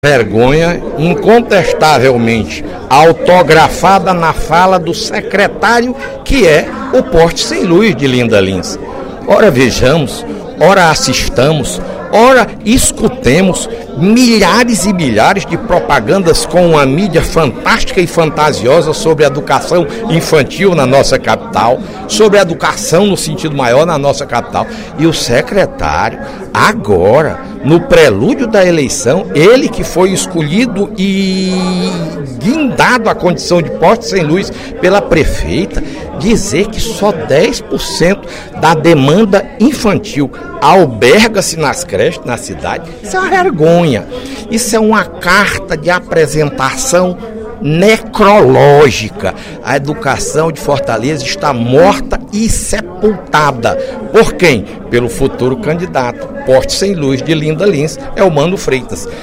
Vergonha, incontestavelmente, autografada na fala do secretário, que é o Porte Sem Luz de Linda Lins. Ora vejamos, ora assistamos, ora escutemos milhares e milhares de propagandas com uma mídia fantástica e fantasiosa sobre a educação infantil na nossa capital, sobre a educação no sentido maior na nossa capital. E o secretário, agora, no prelúdio da eleição, ele que foi escolhido e guindado à condição de Porte Sem Luz pela prefeita, dizer que só 10% da demanda infantil alberga-se nas creches, na cidade. Isso é uma vergonha. Isso é uma carta de apresentação necrológica. A educação de Fortaleza está morta e sepultada. Por quem? Pelo futuro candidato. Porte Sem Luz de Linda Lins é o Mano Freitas.